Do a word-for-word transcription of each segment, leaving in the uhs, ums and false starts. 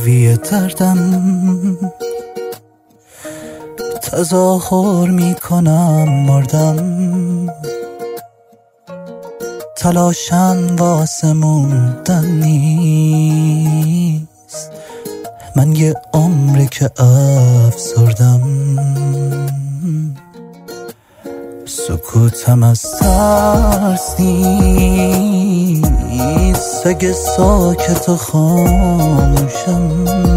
داروی دردم، تظاهر میکنم مردم، تلاشم واسه موندن نیست، من یه عمره که افسردم، سکوتم از ترس نیست، اگه ساکت و خاموشم،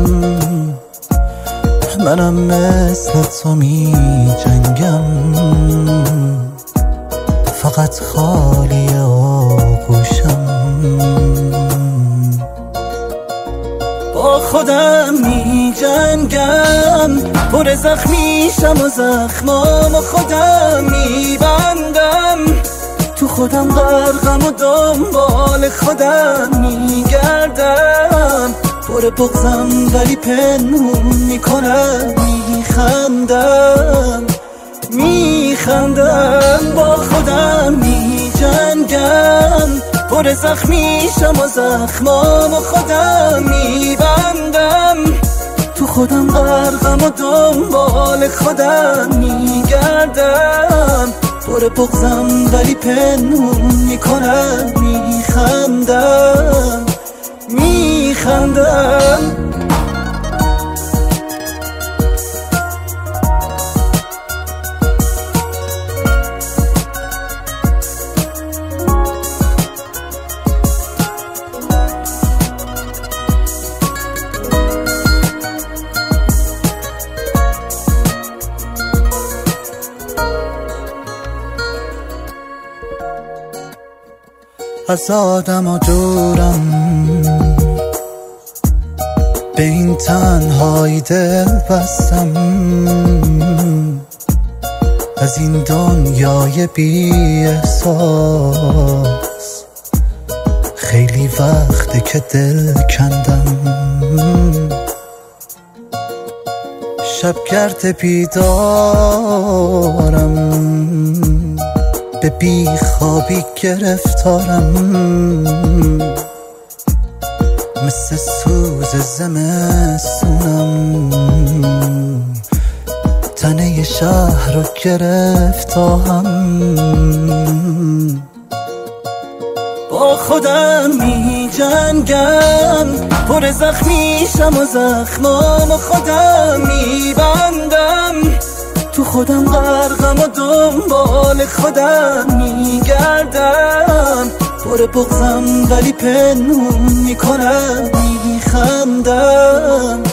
منم مثل تو می جنگم، فقط خالی آغوشم، با خودم می جنگم، پر زخمیشم و زخمام و خودم می بندم، تو خودم غرقم و دنبال خودم می گردم، پر بغضم ولی پنهون میکنم، میخندم میخندم با خودم میجنگم، پر زخمیشم و زخمام و خودم میبندم، تو خودم غرقم و دنبال خودم میگردم، پر بغضم ولی پنهون میکنم، میخندم میخندم. از آدم و دورم، به این تنهایی دل بستم، از این دنیای بی احساس خیلی وقته که دل کندم، شب گرد بیدارم، به بی خوابی گرفتارم، مثل سوز زمستونم، تنه شهر رو گرفتم، با خودم می جنگم، پر زخمیشم و زخمام و خودم می بندم، تو خودم غرقم و دنبال خودم میگردم، پر بغضم ولی پنهون میکنم، میخندم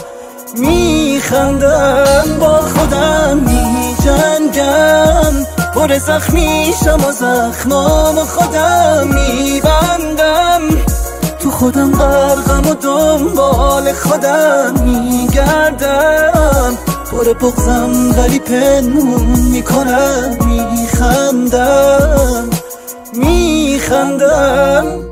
میخندم با خودم میجنگم، پر زخمیشم و زخمام و خودم میبندم، تو خودم غرقم و دنبال خودم میگردم، پر بغضم ولی پنهون میکنم، میخندم میخندم.